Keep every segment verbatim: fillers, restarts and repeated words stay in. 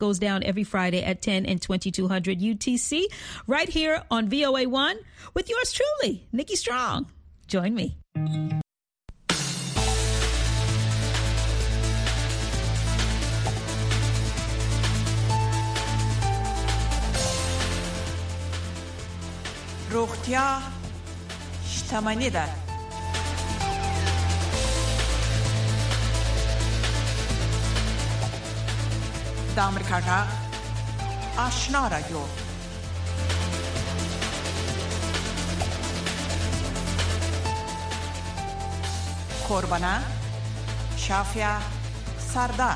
goes down every Friday at ten and twenty-two hundred U T C, right here on V O A one with yours truly, Nikki Strong. Join me. روغتیا شتمنی ده. د امریکا غږ آشنا رادیو. قربانه شافیا سردار.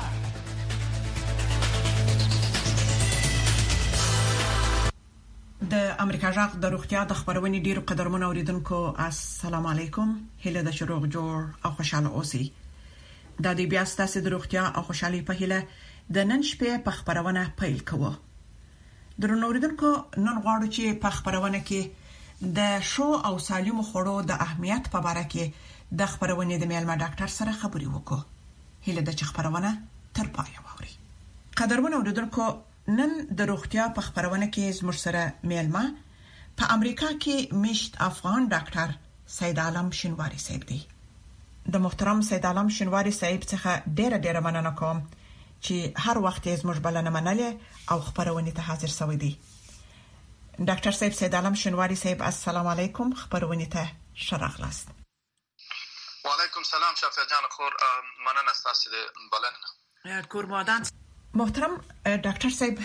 د امریکا غږ د روغتیا د خبرونې ډیرو قدرمنو اوریدونکو السلام علیکم. هله د شروع جوړ او خوشاله اوسئ. د دې بیا ستاسو د روغتیا او خوشحالي په هیله د نن شپې په خبرونه پیل کوو. درنو اوریدونکو، نن غواړو چې په خبرونه کې د شو او سالمو خوړو د اهمیت په اړه کې د خبرونې د میلمه ډاکټر سره خبرې وکړو. هله د خبرونه تر پایه واوري. قدرمنو اوریدونکو، نن د روغتیا په خبرونه کې زموږ سره میلمه په امریکا کې مشت افغان ډاکټر سید عالم شینواری صاحب دی. د محترم سید عالم شینواری صاحب څخه ډېر ډېر مننه کوم چې هر وخت یې زموږ بلنه منلې او خبرونه ته حاضر شوی دی. ډاکټر صاحب سید عالم شینواری صاحب، السلام علیکم. خبرونه ته شرغلاست. وعلیکم سلام شافیا جان خور، مننه تاسو د بلنه. قربان. محترم ډاکټر صاحب،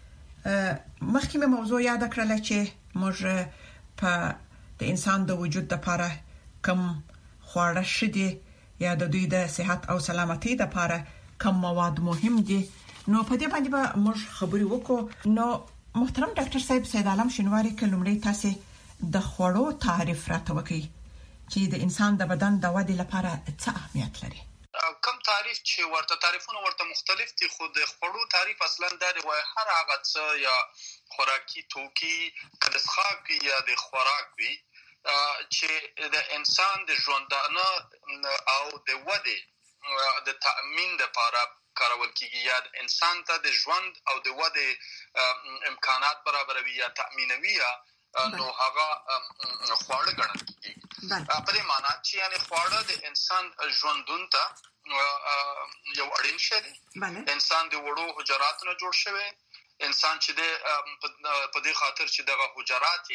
مخکې مې موضوع یاد کړل چې موږ په د انسان د وجود لپاره کوم خواړه شدي یا د دوی د صحت او سلامتۍ لپاره کوم مواد مهم دي، نو په دې باندې به موږ خبرې وکړو. نو محترم ډاکټر صاحب سید عالم شینواری، کلمړی تاسو د خوړو تعریف راته وکړئ چې د انسان د بدن د ودې لپاره څه اهمیت لري. کوم تعریف چې ورته تعریفونه ورته مختلف دي، خو د خوړو تعریف اصلا دا دی وای هر هغه څه یا خوراکي توکي کله څخه یا د خوراک وي چې د انسان د ژوندانه او د ودې د تأمین لپاره کارول کیږي، یا انسان ته د ژوند او د ودې امکانات برابروي یا تأمینوي، نو هغه خواړه ګڼل کیږي. په دې معنی چې یعنی خواړه د انسان ژوندون ته یو اړین شی دی. انسان د وړو حجراتو نه جوړ شوی انسان چې د په دې خاطر چې دغه حجرات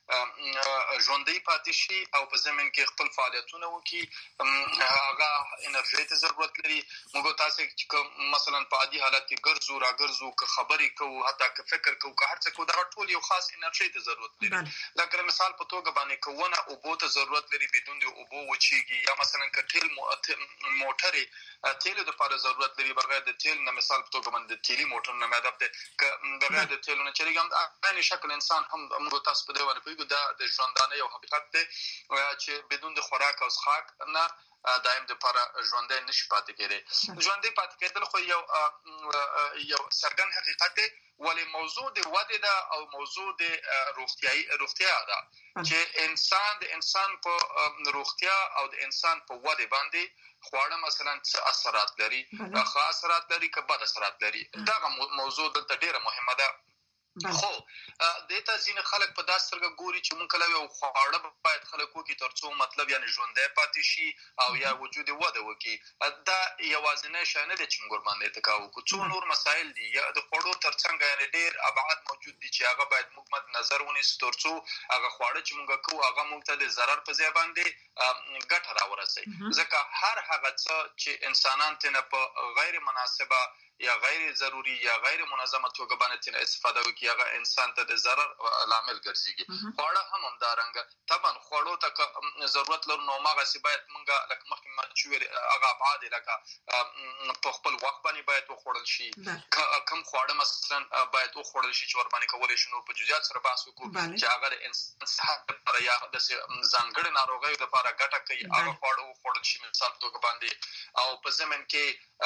ژوندۍ پاتې شي او په زمين کې خپل فعالیتونه وکړي، هغه انرژي ته ضرورت لري. موږ تاسو چې مثلا په عادي حالت کې ګرځو را ګرځو، که خبرې کوو، حتی که فکر کوو، که هر څه کوو، دغه ټول یو خاص انرژي ته ضرورت لري. لکه مثال په توګه باندې کوونه اوبو ته ضرورت لري، بدون د اوبو وچیږي. یا مثلا که تیل موټر تیل د لپاره ضرورت لري، بغیر د تیل نه مثال په توګه باندې تیلی موټر نه مدد ده بغیر د تیلو نه چلیږي. عین شکل انسان هم موږ تاسو په دې باندې پیګو دا د ژوندانه یو حقیقت دی چې بدون د خوراک او څښاک نه دایم د لپاره ژوندۍ نشي پاتې کېدی. ژوندۍ پاتې کېدل خو یو یو څرګند حقیقت دی، ولی موضوع د ودې ده او موضوع د روغتیايي روغتیا ده چې انسان د انسان په روغتیا او د انسان په ودې باندې خواړه مثلا څه اثرات لري، ښه اثرات لري که بد اثرات لري. دا موضوع دلته ډیره مهمه ده. خو د ته ځینې خلک په داسې سترګه ګوري چې مونږ کله یو خواړه باید خلک وکړي ترڅو مطلب یعنی ژوندی پاتې شي او یا وجود وده وکړي. دا یوازینی شی نه دی چې موږ باندې اتکا وکړو. څو نور مسایل دي یا د خوړو ترڅنګ یعنی ډیر ابعاد موجود دي چې هغه باید موږ مد نظر ونیسو ترڅو هغه خواړه چې موږ کوو هغه موږ ته د ضرر په ځای باندې ګټه راورسوي. ځکه هر هغه څه چې انسانان ته په غیر مناسبه یا غیر ضروری یا غیر منظمه توګه باندې استفاده وکړي، هغه انسان ته د ضرر عامل ګرځي. خواړه هم همدارنګه طبعا خوړو ته ضرورت لرو، نو ماغه سی باید مونږه لکه مخکې ما چې هغه ابعاد لکه په خپل وخت باندې باید وخوړل شي، کم خواړه مثلا باید وخوړل شي چې ور باندې کولای شي. نو په جزئیات سره بحث وکړو چې هغه د انسان صحت لپاره یا د ځانګړي ناروغیو لپاره ګټه کوي، هغه خواړه وخوړل شي مثال په توګه باندې، او په زمين کې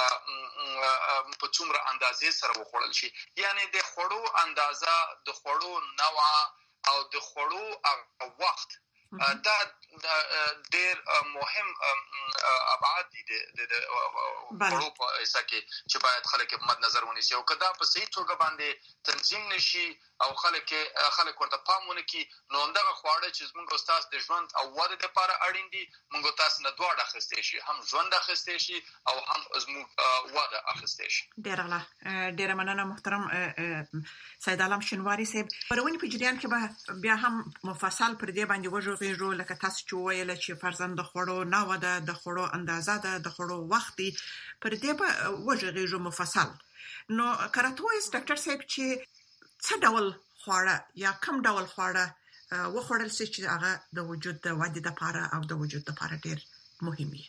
په څومره اندازې سره وخوړل شي. یعنی د خوړو اندازه، د خوړو نوع او د خوړو وخت دا ډېر مهم ابعاد دي د خړو په اساس کې چې باید خلک مد نظر ونیسي او کدا په صحیح توګه باندې تنظیم نشي او خلک خلک ورته پام ونکړي نو همدغه خواړه چې موږ استاد د ژوند او وده لپاره اړین دي موږ تاسو نه دواړه اخیستې شي هم ژوند اخیستې شي او هم زموږ وده اخیستې شي. ډېر الله ډېر مننه محترم سید عالم شنواری صاحب. پرونی په جریان کې به بیا هم مفصل پر دې باندې وژغېږو لکه تاسو چې ویل چې فرزند د خړو نه وده د خړو اندازه ده د خړو وخت پر دې به وژغېږو مفصل. نو کاراتویس ډاکټر صاحب چې څه ډول خواړه یا کوم ډول خواړه وخوړل شي چې هغه د وجود د ودې لپاره او د وجود لپاره ډېر مهم دي؟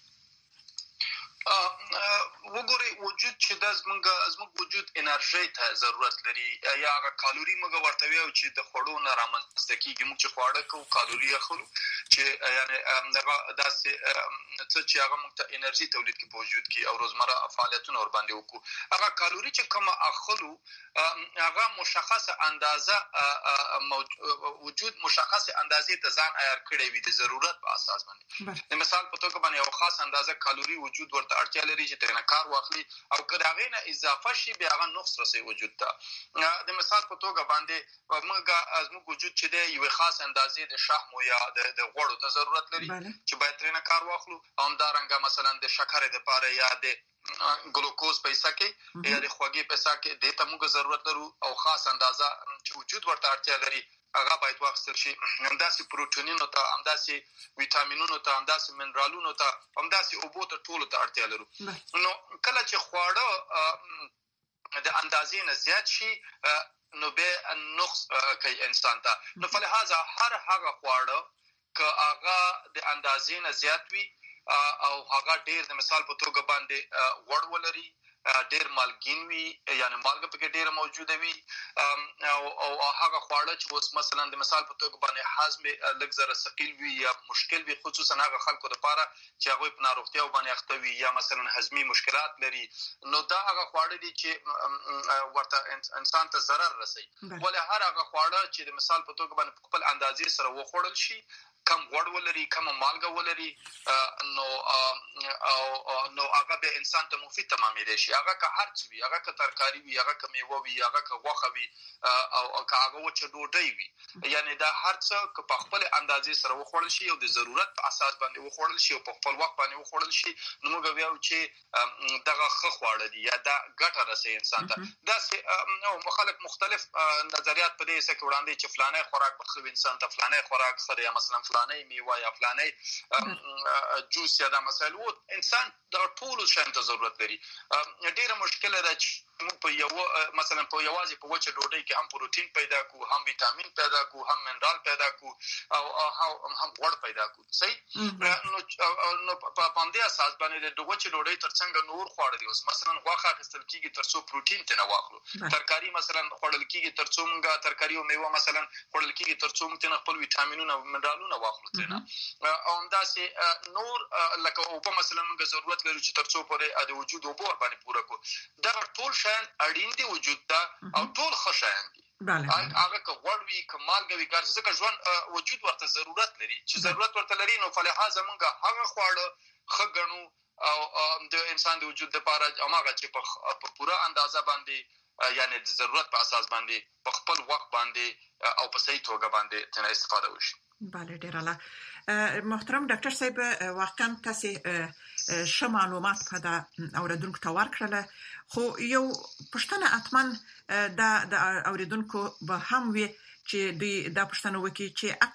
وګورئ وجود چې د زموږ زموږ وجود انرژي ته ضرورت لري یا هغه کالوري موږ ورته ویو چې د خړو نه رامنځته کیږي موږ چې خواړه کوو کالوري اخلو چې یعنی هغه داسې څه چې هغه موږ ته انرژي تولید کوي په وجود کې او روزمره فعالیتونه ور باندې وکړو هغه کالوري چې کوم اخلو هغه مشخصه اندازه وجود مشخصه اندازې ته ځان عیار کړی وي د ضرورت په اساس باندې مثال په توګه باندې یو خاص اندازه کالوري وجود ورته اړتیا لري چې ترنه کار واخلي او کله هغه نه اضافه شي بیا هغه نقص رسي وجود ته. د مثال په توګه باندې موږ از موږ وجود چې د یو خاص اندازې د شحم یا د غوړو ته ضرورت لري چې باید ترنه کار واخلو او همدارنګه مثلا د شکر لپاره یا د ګلوکوز پیسې کې یا د خوږې پیسې کې د ته موږ ضرورت لرو او خاص اندازه چې وجود ورته اړتیا لري هغه باید واخیستل شي. همداسې پروتینونو ته همداسې ویټامینونو ته همداسې منرالونو ته همداسې اوبو ته ټولو ته اړتیا لرو. نو کله چې خواړه د اندازې نه زیات شي نو به نقص کوي انسان ته. نو فلهذا هر هغه خواړه که هغه د اندازې نه زیات وي او هغه ډیر د مثال په توګه باندې غوړ ولري ډیر مالګین وي یعنی مالګه پکې ډیره موجوده وي او او هغه خواړه چې اوس مثلا د مثال په توګه باندې هضم لږ زره ثقيل وي یا مشکل وي خصوصا هغه خلکو لپاره چې هغه په ناروغتیا باندې اخته وي یا مثلا هضمي مشکلات لري نو دا هغه خواړه دي چې ورته انسان ته ضرر رسي. ولې هر هغه خواړه چې د مثال په توګه باندې خپل اندازې سره وخوړل شي کم غوړ ولري کم مالګه ولري نو او نو هغه به انسان ته مفید تمامېږي شي هغه که هر څه وي هغه که ترکاری وي هغه که میوه وي هغه که غوښه وي او که هغه وچه ډوډۍ وي یعنی دا هر څه که په خپل اندازې سره وخوړل شي او د ضرورت په اساس باندې وخوړل شي او په خپل وخت باندې وخوړل شي نو موږ ویو چې دغه ښه خواړه دي یا دا ګټه رسي انسان ته. دا نو مخالف مختلف نظریات په دې څه کې وړاندې چې فلانه خوراک به خو انسان ته فلانه خوراک خره یا مثلا فلانه میوه یا فلانه جوس یا دا مسائل انسان د ټولو شیانو ته ضرورت لري. ډیره مشکله ده چې موږ په یو مثلا په یوازې په وچه ډوډۍ کې هم پروتین پیدا کو هم ویټامین پیدا کو هم منرال پیدا کو او هم غوړ پیدا کو صحیح. نو نو په باندې اساس باندې د وچه ډوډۍ ترڅنګ نور خواړه دي اوس مثلا غوښه اخیستل کیږي ترڅو پروتین ته نه واخلو ترکاری مثلا خوړل کیږي ترڅو موږ ترکاری او میوه مثلا خوړل کیږي ترڅو موږ خپل ویټامینونه او منرالونه واخلو ترنه او همداسې نور لکه او په مثلا موږ ضرورت لرو چې ترڅو پرې د وجود اوبو باندې پوره کو دا ټول اړین دي وجود ته او ټول خشایان دي هغه که غوړ وي که مالګه وي ګرځي ځکه ژوند وجود ورته ضرورت لري چې ضرورت ورته لري نو فلهذا موږ هغه خواړه ښه ګڼو او د انسان د وجود لپاره هغه چې په پوره اندازه باندې یعنی د ضرورت په اساس باندې په خپل وخت باندې او په صحیح توګه باندې تنه استفاده وشي. بله ډیر اعلی محترم ډاکټر صاحب واقعا تاسو ښه معلومات په دا اوریدونکو ته ورکړل خو یو پښتنه اتمن دا د اوریدونکو به هم وي چې دوی دا پښتنه وکي چې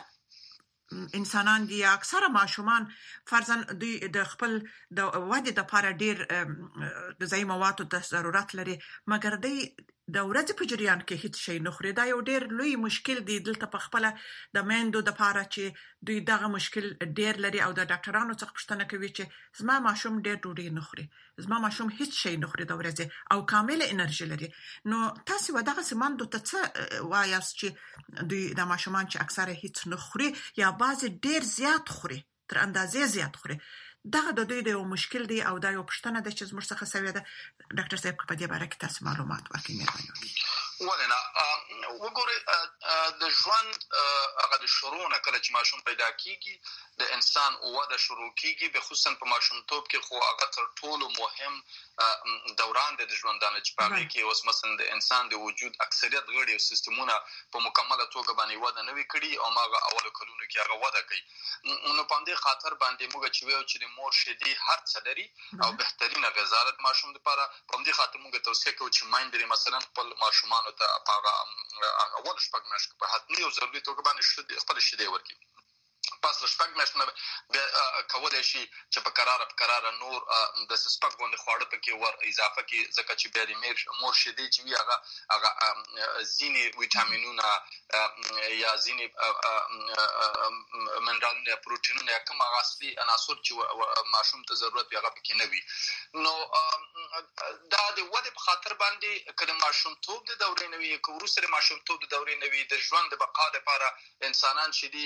اکثره انسانان دي اکثره ماشومان فرضاً دوی د خپل د ودې لپاره ډیر غذایی موادو ته ضرورت لري مګر دوی د ورځې په جریان کې هیڅ شی نه خوري. دا یو ډیر لوی مشکل دی دلته په خپل د میندو د لپاره چې دوی دغه مشکل ډیر لري او د ډاکټرانو څخه پوښتنه کوي چې زما ماشوم ډیر ډوډۍ نه خوري زما ماشوم هیڅ شی نه خوري د ورځې او کامله انرژي لري. نو تاسو ودغه سمندو ته څه وایاست چې دوی د ماشومان چې اکثره هیڅ نه خوري یا بعضی ډیر زیات خوري تر اندازې زیات خوري دغه د دوی د یو مشکل دی او دا یو پښتنه د چې زموږ څخه سوي ده ډاکټر صاحب په دې باره کې تاسو معلومات ورکړئ مهرباني وکړئ. ولنه وګوره د ژوند هغه د شروع نه کله چې ماشوم پیدا کیږي د انسان وده شروع کیږي به خصوصا په ماشومتوب کې خو هغه تر ټولو مهم دوران د ژوندانه چې په کې اوس مثلا د انسان د وجود اکثریت غړي او سیستمونه په مکمله توګه باندې وده نه وکړي او ماغه اول کلونو کې هغه وده کوي نو په دې خاطر باندې موږ چې ویو چې د مور شیدې هر څه لري او بهترینه غذا د ماشوم لپاره په دې خاطر موږ توصیه کوو چې مایندري مثلا خپل ماشومان ته هغه اول شپږ میاشتې په حتمي او ضروري توګه باندې خپل شیدې ورکړي پس شپږ میاشتې به کولای شي چې په قرار په قرار نور د سپک باندې خواړه پکې ور اضافه کې ځکه چې به د مور شیدې چې وی هغه هغه ځینې ویټامینونه یا ځینې منرالونه پروتینونه کوم هغه اصلي عناصر چې ماشوم ته ضرورت هغه پکې نه وي نو دا د وده په خاطر باندې کله ماشوم توپ د دورې نوي کورو سره ماشوم توپ د دورې نوي د ژوند د بقا لپاره انسانان شدي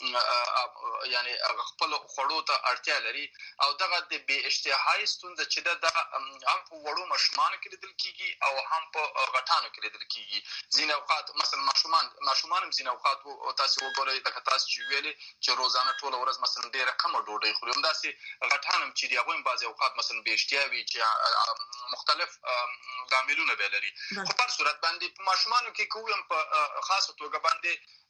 یعنی خپل خوړو ته اړتیا لري او دغه د بے اشتهايي ستونزه چې دا هم په وړو ماشومان کې لیدل کیږي او هم په غټانو کې لیدل کیږي ځینې اوقات مثلا ماشومان ماشومان ځینې اوقات او تاسو وګورئ د تاسو چې ویلي چې روزانه ټول ورځ مثلا ډیره کم ډوډۍ خوري هم داسې غټانم چې دی هغه بعضي اوقات مثلا بے اشتهاوي چې مختلف عاملونه به لري خو په صورت باندې په ماشومانو کې کوم په خاصه توګه باندې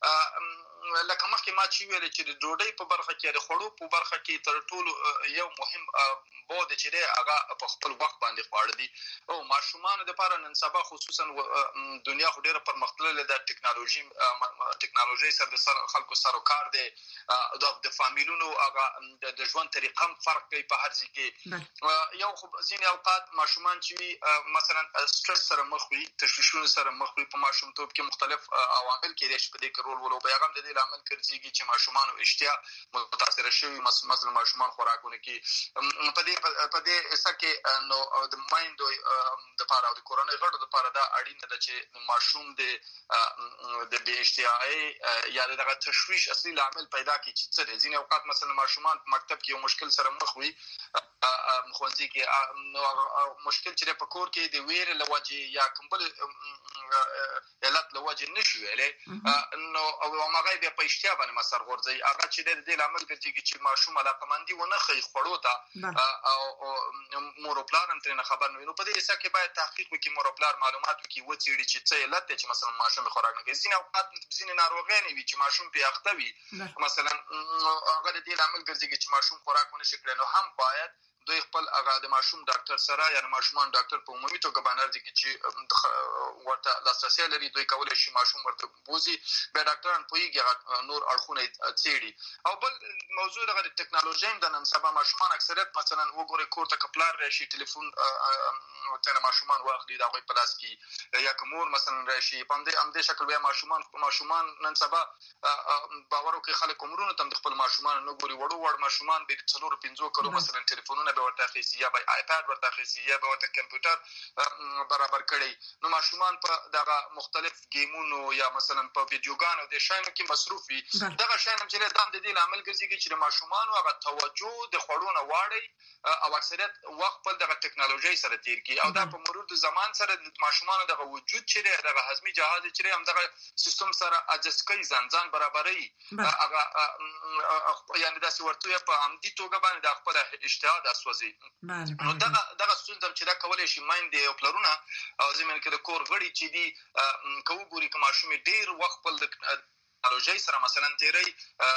لکه مخکې ما چې ویل چې د ډوډۍ په برخه کې د خوړو په برخه کې تر ټولو یو مهم بود چې دی هغه په خپل وخت باندې خواړه دي او ماشومان د لپاره نن سبا خصوصا دنیا خو ډیره پرمختللې ده ټکنالوژي ټکنالوژي سره د خلکو سره کار دی د فامیلونو هغه د ژوند طریقه هم فرق کوي په هر ځای کې یو خو ځینې اوقات ماشومان چې مثلا سټرس سره مخ وي تشویشونو سره مخ وي په ماشومتوب کې مختلف عوامل کې دي چې په دې کې رول ولوبوي هغه د دې عامل ګرځيږي چې ماشومان او اشتیا متاثر شوي مثلا ماشومان خوراکونه کې په دې په دې اسه کې نو د مایند د لپاره د کورونې غړو لپاره دا اړینه ده چې ماشوم د د بې اشتیاي یا دغه تشویش اصلي عامل پیدا کړي چې څه دي ځینې اوقات مثلا ماشومان په مکتب کې یو مشکل سره مخ وي مخونځي کې نو مشکل چې په کور کې د ویر لوجه یا کومبل علت لوجه نشي ویلې نو او هغه بیا په اشتیا باندې مسر غورځي هغه چې د دې عامل ګرځي چې ماشوم علاقمندي ونه خي خړو ته او موروپلار هم ترنه خبر نه وي نو په دې اساس کې باید تحقیق وکړي موروپلار معلومات وکړي و چې چې څه علت چې مثلا ماشوم خوراک نه کوي ځینې اوقات ځینې ناروغي نه وي چې ماشوم په اخته وي مثلا هغه د دې عامل ګرځي چې ماشوم خوراک ونه شي کړي نو هم باید دوی خپل هغه د ماشوم ډاکټر سره یا ماشومان ډاکټر په عمومي توګه باندې چې ورته لاسرسي لري دوی کولای شي ماشوم ورته بوزي به ډاکټران پويږي نور اړخونه څېړي او بل موضوع دغه ټکنالوژي د نن سبا ماشومان اکثریت مثلا وګوري کور ته کپلار راشي ټلیفون ته ماشومان واخلي دا په پلاس کې یا کومور مثلا راشي په دې ام دې شکل بیا ماشومان ماشومان نن سبا باورو کې خلک عمرونه تم خپل ماشومان نو ګوري وړو وړ ماشومان به څلور پنځو کړو مثلا ټلیفونونه به ورته خېسي یا به آیپاد ورته خېسي یا به ورته کمپیوټر برابر کړي نو ماشومان په دغه مختلف گیمونو یا مثلا په ویډیوګانو د شایانو کې مصروف وي دغه شایان چې د دې د عمل ګرځي چې ماشومان هغه توجه د خړونه واړي او اکثریت وخت په دغه ټکنالوژي سره تیر کی او دا په مرور د زمان سره د ماشومان دغه وجود چې دغه هضمي جهاز چې هم دغه سیستم سره اجس کوي ځان ځان برابرۍ هغه یعنی دا ورته په عمدي توګه باندې د خپل اجتهاد اسوځي نو دغه دغه ستونزه چې دا کولای شي مایند او پلرونه او زمين کې د کور غړي چې دي کوو ګوري کوم شوم ډیر وخت په ټکنالوژي سره مثلا تیری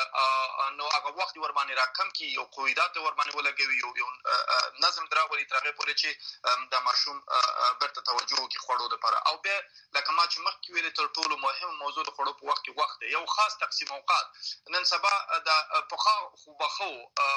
نو هغه وخت ور باندې راکم کی یو قواعد ور باندې ولګوي یو یو نظم دراولي ترغه پورې چې د ماشوم برته توجه کی خوړو لپاره او به لکه ما چې مخکې ویل تر ټولو مهم موضوع د خوړو په وخت کې وخت یو خاص تقسیم اوقات نن سبا د پخا خو بخو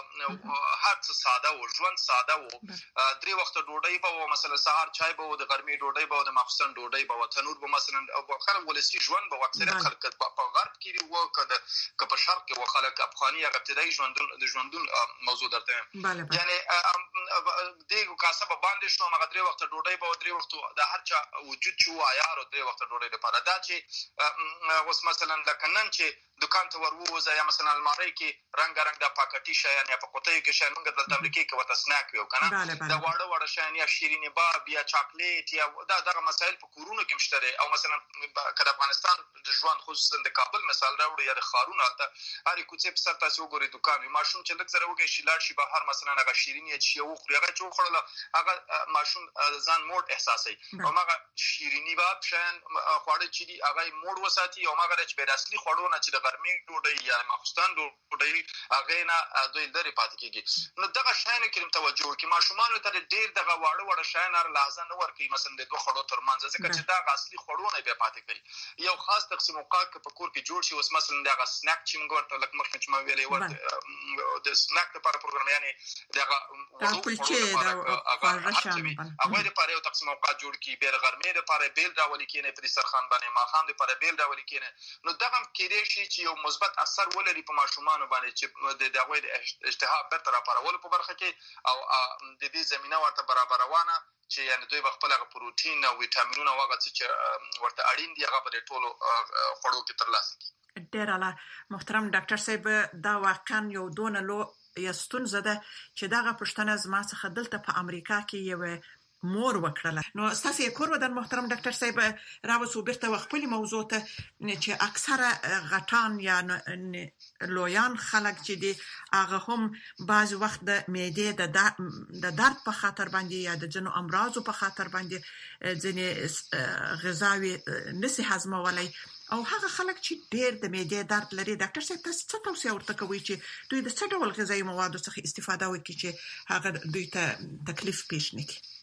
هر څه ساده او ژوند ساده او درې وخت ډوډۍ به مثلا سهار چای به د ګرمي ډوډۍ به د مخصن ډوډۍ به تنور به مثلا او خلک ولسی ژوند به اکثریت خلک په غرب کې وو کده ک په شرق کې وخلک افغاني ابتدایي ژوندون د ژوندون موضوع درته یعنی دغه کاسب باندې شو مغه درې وخت ډوډۍ به درې وخت د هر چا وجود شو عیار درې وخت ډوډۍ لپاره دا چې اوس مثلا لکنن چې دکان ته وروځه یا مثلا الماری کې رنگ رنگ د پاکټي شیان یا په کوټه کې شیان موږ د امریکا کې وته سناک یو کنه دا وړه وړه شیان یا شیرینی باب یا چاکلیټ یا دا دغه مسائل په کورونو کې مشته او مثلا کله افغانستان د ژوند خصوصا د کابل مثال راوړي یا د خارون حالت هر کوڅه په سر تاسو وګورئ دکان ماشوم چې لږ زره وګي شیلار شي بهر مثلا هغه شیرینی چې یو خوري هغه چې خورله هغه ماشوم ځان موډ احساسي او هغه شیرینی باب شیان خوړل چې دی هغه موډ وساتي او هغه چې به اصلي خوړونه چې د ګرمي ډوډۍ یا مخستان ډوډۍ هغه نه دوی لري پاتې کیږي نو دغه شیان کې توجه کی ماشومان ته ډیر دغه واړه وړه شیان هر لازم نه ورکي مثلا د دوه خړو ترمنځ ځکه چې دا اصلي خوړونه به پاتې کوي یو خاص تقسیم اوقات په کور کې جوړ شي اوس مثلا دغه سناک چې موږ ورته لکه مخکې چې ما ویلې ورته د سناک لپاره پروګرام یعنی دغه هغه لپاره یو تقسیم اوقات جوړ کی بیر غرمې لپاره بیل راولي کینې پر سرخان باندې ماخام لپاره بیل راولي کینې نو دغه کېدې شي چې یو مثبت اثر ولري په ماشومان باندې چې د دغه د اشتها پر طرف راول په برخه کې او د دې زمينه ورته برابروانه چې یعنی دوی خپل هغه پروتین او ویټامینونه واغ چې ورته اړین دي هغه په ټولو خوړو کې ترلاسه کړي. ډیر اعلی محترم ډاکټر صاحب دا واقعا یو دونه لو یستون زده چې دغه پښتنه زما څخه دلته په امریکا کې یو مور وکړه نو تاسو یې کور ودان محترم ډاکټر صاحب راوڅو بیرته خپل موضوع ته چې اکثره غټان یا لویان خلک چې دي هغه هم بعض وخت د معدې د درد په خاطر باندې یا د جنو امراضو په خاطر باندې ځنې غذاوي نسی هضمولای او هغه خلک چې ډېر د معدې درد لري ډاکټر صاحب تاسو څه توصیه ورته کوي چې دوی د څه ډول غذایی موادو څخه استفاده وکړي چې هغه دوی ته تکلیف پیښ نه کړي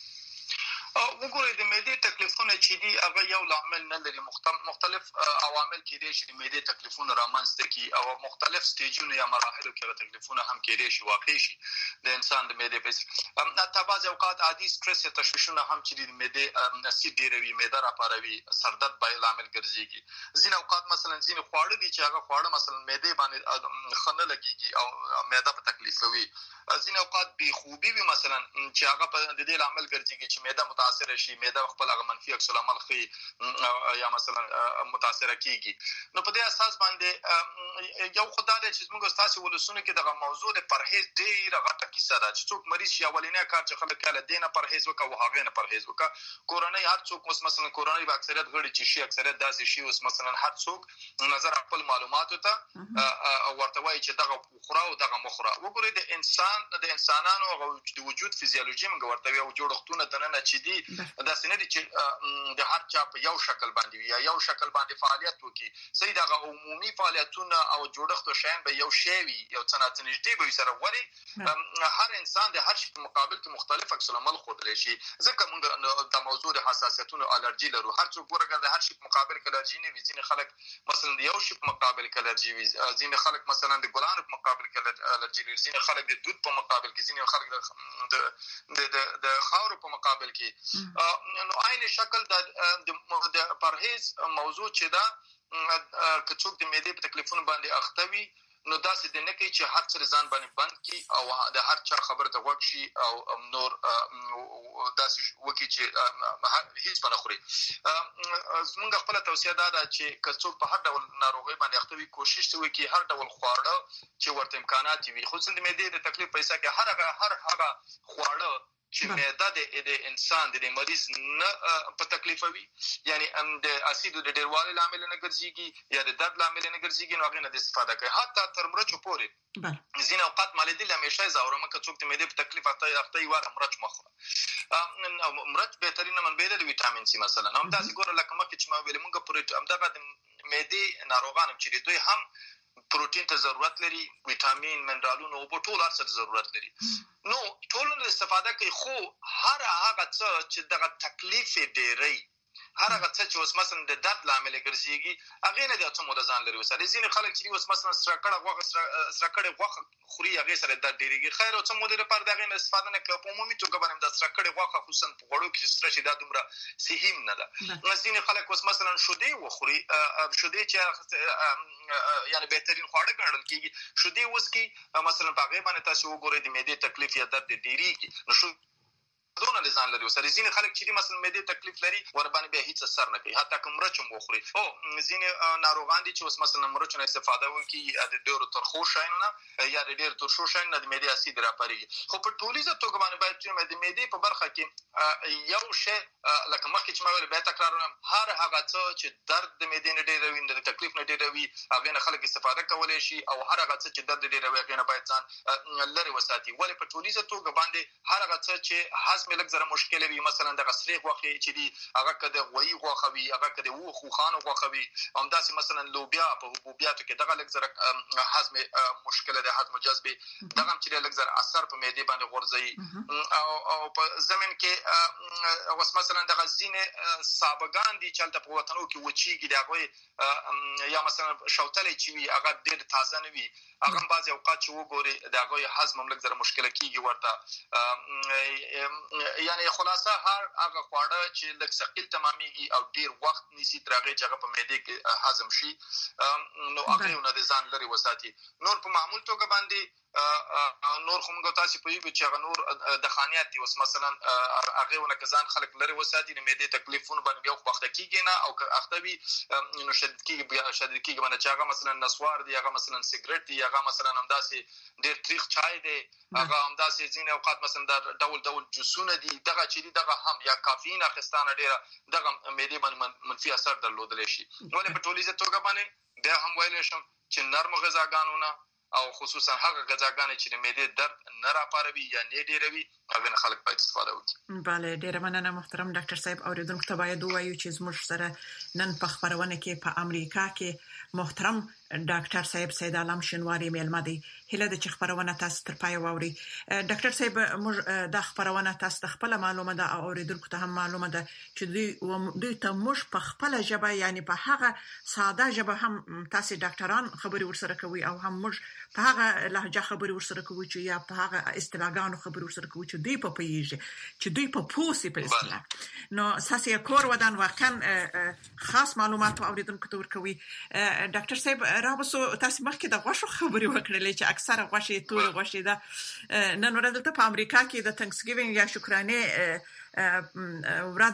وګورئ د معدې تکلیفونه چې دي هغه یو لامل نه لري مختلف عوامل کې دي چې د معدې تکلیفونه رامنځته کی او مختلف سټیجونه یا مراحلو کې تکلیفونه هم کې دي شي واقع شي د انسان د معدې په هم د بعض اوقات عادي سټرس یا تشویشونه هم چې د معدې نسي ډیروي معده را پاروي سردرد به لامل ګرځيږي ځین اوقات مثلا ځین خواړه دي چې هغه خواړه مثلا معدې باندې خنه لګيږي او معده په تکلیف کوي ځین اوقات بی خوبي وي مثلا چې هغه په دې لامل ګرځيږي چې معده متاثر شي معده خپل هغه منفي عکس العمل خي یا مثلا متاثر کیږي نو په دې اساس باندې یو خدای چې موږ تاسو ولسونه کې دغه موضوع د پرهیز ډیره غټه کیسه ده چې څوک مریض شي اولینه کار چې خلک کله دینه پرهیز وکړي او هغه نه پرهیز وکړي کورونی هر څوک مثلا کورونی په اکثریت غړي چې شي اکثریت داسې شي اوس مثلا هر څوک نظر خپل معلوماتو ته ورته وایي چې دغه خورا او دغه مخره وګورئ د انسان د انسانانو او د وجود فزیولوژي موږ ورته وایو جوړښتونه دنه چې دي دا سینه دي چې د هر چا په یو شکل باندې یا یو شکل باندې فعالیت وکړي صحیح دغه عمومي فعالیتونه او جوړښت او شین به یو شی وي یو څه ناتنجدي به سره وري هر انسان د هر شي په مقابل کې مختلف عکس العمل خودلی شي ځکه موږ د موضوع د حساسیتونو الرجی لرو هر څوک ورګر د هر شي په مقابل کې الرجی نه وي ځینې خلک مثلا د یو شي په مقابل کې الرجی وي ځینې خلک مثلا د ګلانو په مقابل کې الرجی لري ځینې خلک د دود په مقابل کې ځینې خلک د د د خاور په مقابل کې نو عین شکل د د پرهیز موضوع چې دا که څوک د معدې په تکلیفونو باندې اخته وي نو داسې د نه کوي چې هر څه ځان باندې بند کی او د هر چا خبره ته وګ شي او نور داسې وکي چې هیڅ باندې خوري زموږ خپل توصیه ده چې که څوک په هر ډول ناروغي باندې اخته وي کوشش وکړي چې هر ډول خواړه چې ورته امکانات وي خصوصا د معدې د تکلیف په حساب کې هر هر هغه خواړه چې معده د انسان د مریض نه په تکلیف وي یعنی ام د اسیدو د ډیروالي لامل نه ګرځيږي یا د درد لامل نه ګرځيږي نو هغه نه استفاده کوي حتی تر مرچ پورې ځین اوقات مالدي لهمیشه زاورمه که څوک د معدې په تکلیف اخته اخته وي مرچ مخوره مرچ بهترینه منبع د ویټامین سي مثلا هم داسې ګوره لکه مکه چې ما ویل موږ پروتین هم دغه د معدې ناروغان چې دوی هم پروتین ته ضرورت لري ویټامین منرالونه او په ټول اړه ضرورت لري نو ټول استفاده کوي خو هر هغه څه چې دغه تکلیف ډیری هر هغه څه چې اوس مثلا د درد لامل ګرځيږي هغه نه د څه مو د ځان لري وسره ځینې خلک چې اوس مثلا سرکړه غوښه سرکړه غوښه خوري هغه سره درد ډیریږي خیر او څه مو د لپاره دغه استفاده نه کوي په عمومي توګه باندې د سرکړه غوښه خصوصا په غوړو کې سره شي دا دومره صحیح نه ده. ځینې خلک اوس مثلا شودي وخوري شودي چې یعنی بهترین خواړه ګڼل کیږي شودي اوس کې مثلا په هغه باندې تاسو وګورئ د معدې تکلیف یا درد ډیریږي نو شو دونه لزان لري وسره ځینې خلک چې مثلا معدې تکلیف لري ور باندې به هیڅ اثر نه کوي حتی کوم مرچ مو خوري او ځینې ناروغان دي چې اوس مثلا مرچ نه استفاده وکړي د ډېرو ترخو شاینو نه یا د ډېر ترشو شاینو د معدې اسید راپارېږي خو په ټولیزه توګه باندې باید چې د معدې په برخه کې یو شی لکه مخکې چې ما ویل به تکرار وم هر هغه څه چې درد د معدې نه ډېروي د تکلیف نه ډېروي هغه نه خلک استفاده کولای شي او هر هغه څه چې درد ډېروي هغه نه باید ځان لري وساتي ولې په ټولیزه توګه باندې هر هغه څه چې هضم لږ زره مشکل وي مثلا د غسرې غوښه چې دی هغه کده غوي غوښه وي هغه کده وو خوخانو غوښه وي همداسې مثلا لوبیا په حبوبیاتو کې دغه لږ زره هضم مشکل ده هضم جذبي دغه چې لږ زره اثر په معدې باندې غورځي او او په زمين کې اوس مثلا د غزینه سابقان دي چې په وطنو کې وچیږي دغه یا مثلا شوتلې چې وي هغه ډېر تازه نه وي هغه بعض اوقات چې وګوري دغه هضم لږ زره مشکل کیږي ورته یعنی خلاصه هر هغه خواړه چې لږ ثقيل تماميږي او ډیر وخت نیسي ترغه چې هغه په معده کې هضم شي نو هغه نه د ځان لري وساتي نور په معمول توګه باندې نور خو موږ تاسو په یوه چې هغه نور د خانيات دي اوس مثلا هغه ونه کزان خلک لري وساتي د معده تکلیفونه باندې یو وخت کېږي نه او اختبي نو شدید کېږي بیا شدید کېږي باندې چې هغه مثلا نسوار دي هغه مثلا سیګریټ دي هغه مثلا همداسې ډیر تریخ چای دی هغه همداسې ځینې اوقات مثلا د ډول ډول جوسونه دي دغه چې دغه هم یا کافین اخستانه ډیره دغه معده باندې منفي اثر درلودل شي ولې په ټولیزه توګه باندې بیا هم ویل شم چې نرم غذاګانونه او خصوصا هغه غذاګانې چې د معدې درد نه راپاروي یا نه ډیروي هغه خلک باید استفاده وکړي. بله ډیره مننه محترم ډاکټر صاحب اوریدونکو ته باید وایو چې زموږ سره نن په خبرونه کې په امریکا کې محترم ډاکټر صاحب سید عالم شینواری میلمه دی هله د خبرونه تاسو تر پای ووري. ډاکټر صاحب موږ د خبرونه تاسو خپل معلومه ده او اوریدونکو ته هم معلومه ده چې دوی دوی ته موږ په خپل ژبه یعنی په هغه ساده ژبه هم تاسو ډاکټران خبري ورسره کوي او هم موږ په هغه لهجه خبري ورسره کوي چې یا په هغه اصطلاحګانو خبري ورسره کوي چې دوی په پیږي چې دوی په پوسی په اصطلاح نو ساسي کور ودان واقعا خاص معلومات اوریدونکو ته ورکوي. ډاکټر صاحب راوسو تاسو مخکې د غوښو خبري وکړلې چې اکثره غوښې تور غوښې ده نن ورځ په امریکا کې د تhanksgiving یا شکرانه ورځ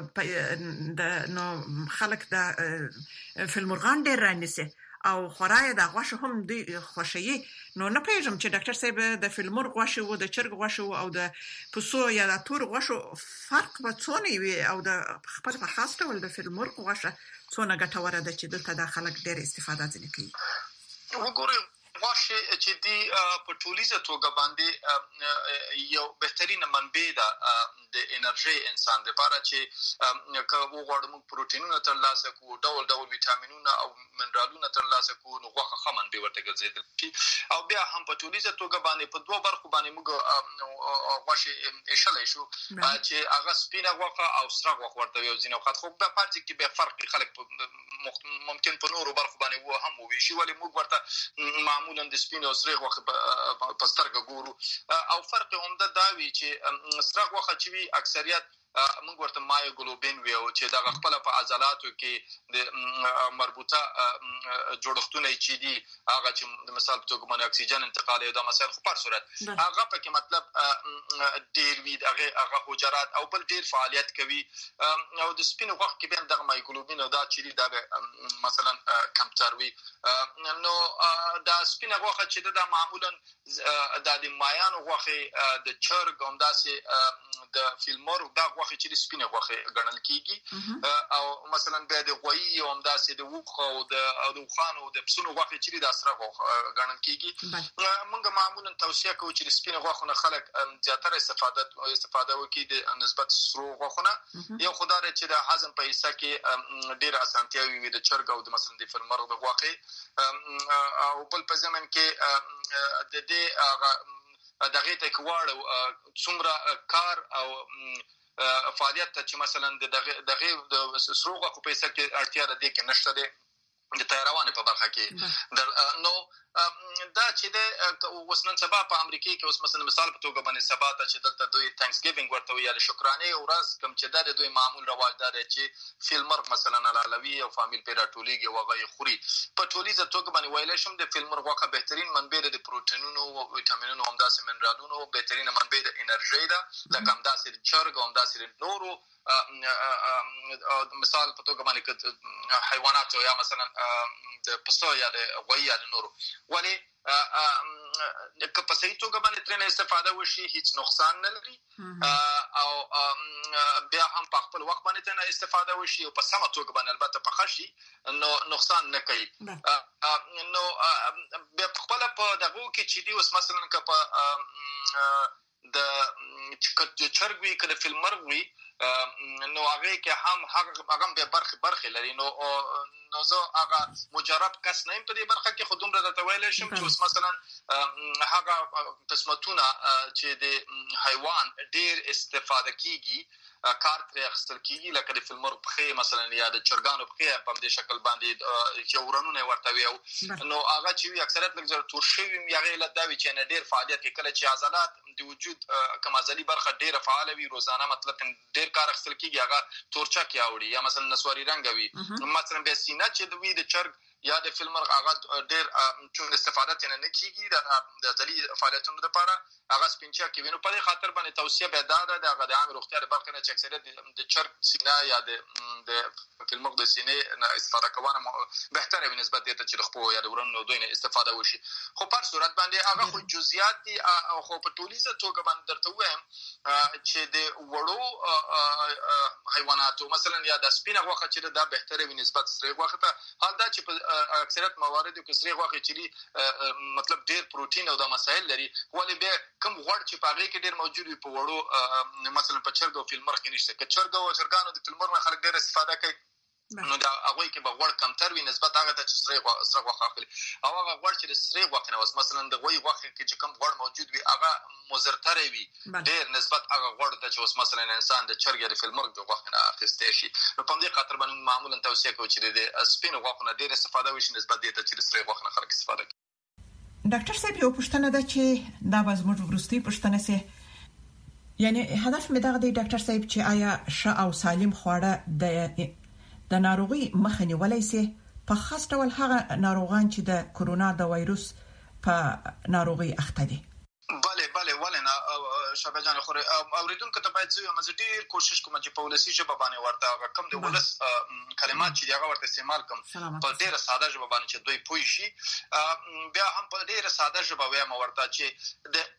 د نو خلک د فلمورغان ډیر رانیسي او خورای د غوښه هم دی خوشي نو نه پیژم چې ډاکټر صاحب د فلمور غوښه او د چرګ غوښه او د پسو یا د تور غوښه فرق په څونه وي او د خپل په خاص ډول د فلمور غوښه څونه ګټوره ده چې دلته د خلک ډېر استفاده ځنې کوي. وګورئ غوښه چې دی په ټولیزه توګه باندې یو بهترین منبع ده د انرژي انسان لپاره چې کوم غوړم پروتینونه ترلاسه کوو ډول ډول ویټامینونه او منرالونه ترلاسه کوو نو غوښه خمن به ورته ګرځیدل او بیا هم په ټولیزه توګه باندې په دوه برخو باندې موږ غوښه اشلای شو چې هغه سپینه غوښه او سره غوښه ورته یو ځینې وخت خو په پاتې کې به فرق خلک ممکن په نورو برخو باندې وو هم وي شي ولې موږ ورته معمولا د سپینه او سره غوښه په سترګه ګورو او فرق هم دا دی چې سره غوښه چې اکثریت موږ ورته مایوګلوبین ویو چې دا خپل په عضلاتو کې د مربوطه جوړښتونه چې دي هغه چې د مثال په توګه باندې اکسیجن انتقال یو د مثال خو پر صورت هغه په کې مطلب ډیر وی هغه هغه حجرات او بل ډیر فعالیت کوي او د سپینو غوښه کې به د مایوګلوبین او دا چې دا مثلا کمتر وي نو دا سپینه غوښه چې دا معمولا د مایانو غوښه د چرګ هم داسې د فیلمور دا غوښه چې سپینه غوښه ګڼل کیږي او مثلا به د غوي او هم داسې د وخه او د او د خوانو د پسونو غوښه چې د اسره غوښه ګڼل کیږي موږ معمولا توصیه کوو چې سپینه غوښه خلک زیاتره استفاده استفاده وکړي د نسبت سرو غوښه یو خدای چې د هضم په حصہ کې ډیر اسانتیا وي د چرګ او د مثلا د فیلمور د غوښه او بل په زمن کې د دې هغه دغه ته کواړو څومره کار او فعالیت ته چې مثلا د دغه د سروغه په پیسې کې اړتیا ده کې نشته ده د طیران په برخه کې نو دا چې د وسنن سبا په امریکا کې اوس مثلا مثال په توګه باندې سبا ته چې دلته دوی تانکس ګیوینګ ورته ویل شکرانه ورځ کوم چې د دوی معمول رواج ده چې فیلمر مثلا علوي او فامیل پیراټولیږي وغه خوري په ټولیزه توګه باندې ویل شم د فیلمر غوښه بهترین منبع د پروتینونو او ویټامینونو هم داسې منرالونو بهترین منبع د انرژي ده لکه هم داسې چرګ هم داسې نورو مثال په توګه باندې حیوانات یا مثلا د پسو یا د غوی یا د نورو ولی که په صحیح توګه باندې ترنه استفاده وشي هیڅ نقصان نه لري او بیا هم په خپل وخت باندې ترنه استفاده وشي او په سمه توګه باندې البته په خشي نو نقصان نه کوي نو بیا په خپل په دغه کې چې دی اوس مثلا که په د چرګ وی کله فیلمر وی نو هغه کې هم هغه به برخه برخه لري نو نو زه هغه مجرب کس نه په دې برخه کې خودم را ته ویل شم چې مثلا هغه قسمتونه چې د حیوان ډیر استفاده کیږي کار تر اخستل کیږي لکه د فیلمر په مثلا یا د چرګانو په په دې شکل باندې چې ورنونه ورته ویو نو هغه چې اکثریت لږ تور شوی یا غیله دا وی چې نه ډیر فعالیت کوي کله چې عضلات د وجود کوم عضلي برخه ډیره فعال وي روزانه مطلب ډیر کار اخستل کیږي هغه تورچا کې اوړي یا مثلا نسواري رنگ وي مثلا به سینه چې د وی د چرګ یا د فیلمر هغه ډیر چون استفاده تنه نه کیږي د عضلي فعالیتونو لپاره هغه سپینچا کې وینو په خاطر باندې توصیه به دا ده د عام روغتیا لپاره نه چې اکثریت د چرګ سینه یا د د فیلمر د سینې نه استفاده کوونه بهتره وي نسبت ته چې خو یا د ورنو دوی نه استفاده وشي خو په صورت باندې هغه خو جزئیات دي او خو په ټولیزه توګه باندې درته وایم چې د وړو حیواناتو مثلا یا د سپینه غوښه چې دا بهتره وي نسبت سره غوښه ته حال دا چې اکثریت مواردو کې سره غوښه چې مطلب ډیر پروتین او د مسائل لري ولې به کوم غوړ چې په هغه کې ډیر موجود وي په وړو مثلا په چرګ او فیلمر کې نشته که چرګ او چرګانو د فیلمر نه خلک ډیر استفاده کوي نو دا هغه کې به غوړ کمتر وي نسبت هغه ته چې سره غوښه سره غوښه اخلي او هغه غوړ چې د سره غوښه نه وس مثلا د غوي غوښه کې چې کوم غوړ موجود وي هغه مضرتر وي ډیر نسبت هغه غوړ ته چې وس مثلا انسان د چرګ یا فیلمر د غوښه نه اخیسته شي په دې خاطر باندې معمولا توصیه کوي چې د سپین غوښه نه ډیر استفاده وشي نسبت دې ته چې سره غوښه نه خلک استفاده کوي ډاکټر صاحب یو پوښتنه ده چې دا به زموږ ورستي پوښتنه سي یعنی هدف مې دا دی ډاکټر صاحب چې آیا ښه او سالم خواړه د د ناروغي مخه نیولای شي په خاص ډول هغه ناروغان چې د کورونا د وایروس په ناروغي اخته دي bale bale ولنه شابه جان خو اوریدونکو ته باید زه مزدیر کوشش کوم چې په ولسی ژبه باندې ورته کم د ولس کلمات چې هغه ورته استعمال کوم په ډیره ساده ژبه باندې چې دوی پوي شي بیا هم په ډیره ساده ژبه وایم ورته چې د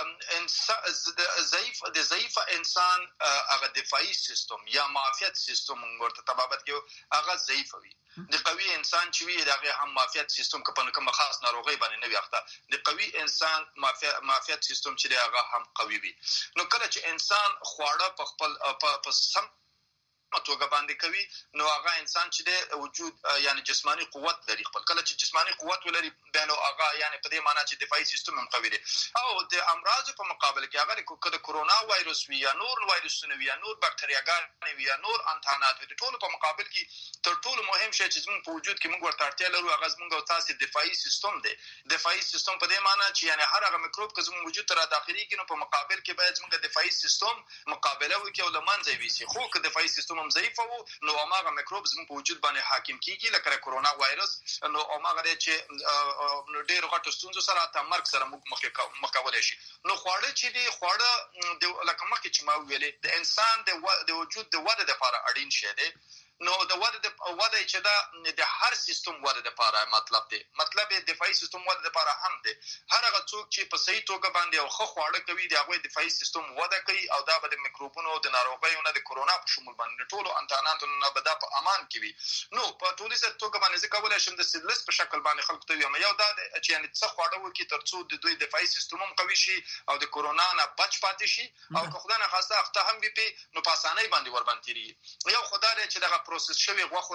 انسان ضعیف د ضعیف انسان هغه دفاعي سیستم یا معافیت سیستم ورته تبابت کې هغه ضعیف وي د قوي انسان چې وي دغه هم معافیت سیستم په کوم خاص ناروغي باندې نه وي اخته د قوي انسان معافیت سیستم چې هغه هم قوي وي نو کله چې انسان خواړه په خپل په سم توګه باندې کوي نو هغه انسان چې د وجود یعنی جسمانی قوت لري خپل کله چې جسمانی قوت ولري بینو هغه یعنی په دې معنی چې دفاعي سیستم هم قوي دی او د امراض په مقابله کې هغه د کورونا وایروس وی یا نور وایروسونه وی یا نور بکټریاګان وی یا نور انټانات د ټولو په مقابل کې تر ټولو مهم شی چې زموږ په وجود کې موږ ورته اړتیا لرو هغه زموږ او تاسو دفاعي سیستم دی دفاعي سیستم په دې معنی چې یعنی هر هغه میکروب که زموږ وجود ته داخلي کینو په مقابل کې باید زموږ دفاعي سیستم مقابله وکړي او لمنځه ویسي خو که دفاعي سیستم هم ضعیف وو نو هغه میکروب زموږ په وجود باندې حاکم کیږي لکه کورونا وایرس نو هغه چې ډېر غټ ستونزو سره د مرګ سره موږ مخکولای شي نو خواړه چې دی خواړه د لکه مخکې چې ما ویلې د انسان د وجود د وده لپاره اړین شی دی نو د وده د وده چې دا د هر سیستم وده لپاره مطلب دی مطلب د دفاعي سیستم وده لپاره هم دی هر هغه څوک چې په صحیح توګه باندې او خو خواړه کوي د هغه دفاعي سیستم وده کوي او دا به د میکروبونو د ناروغیو نه د کورونا په شمول باندې ټولو انټاناتو نه به دا په امان کې وي نو په ټولیزه توګه باندې ځکه ولې شم د سیدلس په شکل باندې خلک ته یم یو دا چې یعنی څه خواړه وکي ترڅو د دوی دفاعي سیستم هم قوي شي او د کورونا نه بچ پاتې شي او که خدای نه خواسته اخته هم وي نو په اسانۍ باندې ور باندې یو خدای چې دغه پروسس شوی غوښه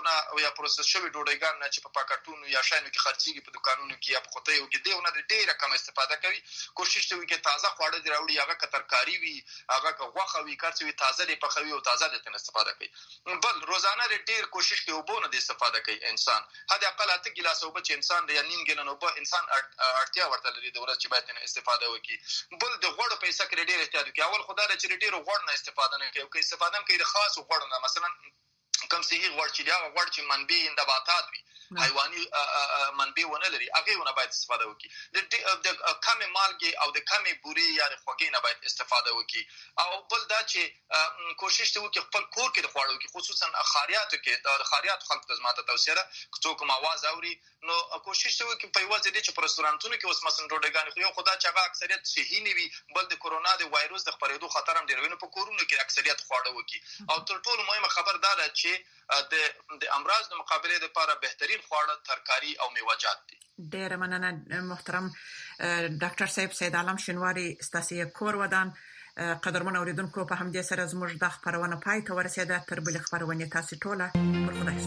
خوراکونه او یا پروسس شوی ډوډۍ نه چې په پاکټونو یا شاینو کې خرڅيږي په دکانونو کې یا په قوتیو کې دیونه ډېره کم استفاده کوي. کوشش کوي چې تازه خواړه دی راوړي، هغه کترکاری وي، هغه غوښه وي، کارڅوي تازه دی پخوي او تازه د تن استفاده کوي. بل روزانه ډېر کوشش کوي وبونه د استفاده کوي انسان. حد اقل اته ګلاس وب چې انسان د نیم ګلن وب انسان اړتیا ورته لري د ورځې چې باید نه استفاده وکړي. بل د غوړ پیسې کې ډېر احتیاط کوي. اول خدای له چې ډېر غوړ نه استفاده نه کوي، که استفاده کوي د خاص غوړ نه، مثلا کم صحیح غوړ چې دا غوړ چې منبع نباتات وي، حیواني منبع ونه لري، هغه ونه باید استفاده وکړي. د کم مالګي او د کم بوري یا د خوږې نه باید استفاده وکړي. او بل دا چې کوشش وکړي خپل کور کې د خوړو کې خصوصا خاریاتو کې د خاریاتو خلک ته زماته توصیه ده څوک مواز اوري نو کوشش وکړي په یوازې د چې په رستورانتونو کې اوس مثلا ډوډۍ خو یو خدای چې هغه اکثریت صحیح نه وي، بل د کورونا د وایروس د خپرېدو خطر هم ډیر ویني په کورونو کې اکثریت خواړه وکړي. او تر ټولو مهمه خبر دا ده چې د د امراض د مقابله لپاره بهترین خواړه ترکاری او میوه‌جات دي. ډیر مننه محترم ډاکټر صاحب سید عالم شینواری ستاسو کور ودان. قدرمن اوریدونکو په همدې سره زموږ د خبرونه پای ته ورسېده. تر بل خبرونه تاسو ټوله پر خدای